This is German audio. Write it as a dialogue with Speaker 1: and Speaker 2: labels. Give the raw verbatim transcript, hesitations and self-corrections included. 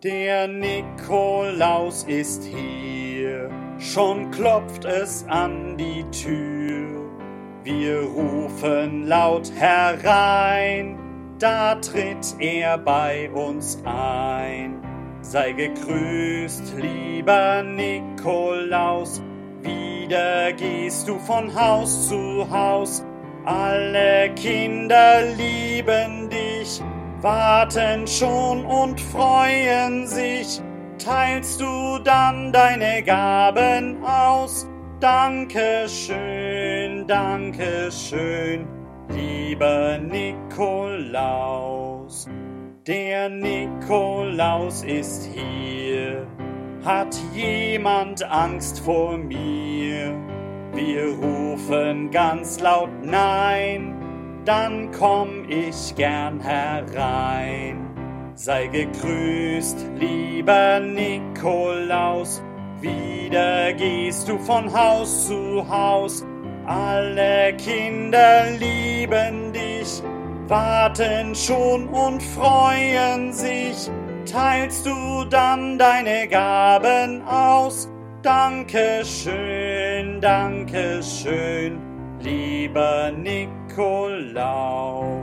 Speaker 1: Der Nikolaus ist hier, schon klopft es an die Tür. Wir rufen laut herein, da tritt er bei uns ein. Sei gegrüßt, lieber Nikolaus, wieder gehst du von Haus zu Haus. Alle Kinder lieben dich, warten schon und freuen sich. Teilst du dann deine Gaben aus? Dankeschön, Dankeschön, lieber Nikolaus. Der Nikolaus ist hier. Hat jemand Angst vor mir? Wir rufen ganz laut Nein, dann komm ich gern herein. Sei gegrüßt, lieber Nikolaus, wieder gehst du von Haus zu Haus. Alle Kinder lieben dich, warten schon und freuen sich. Teilst du dann deine Gaben aus? Dankeschön, Dankeschön, lieber Nikolaus.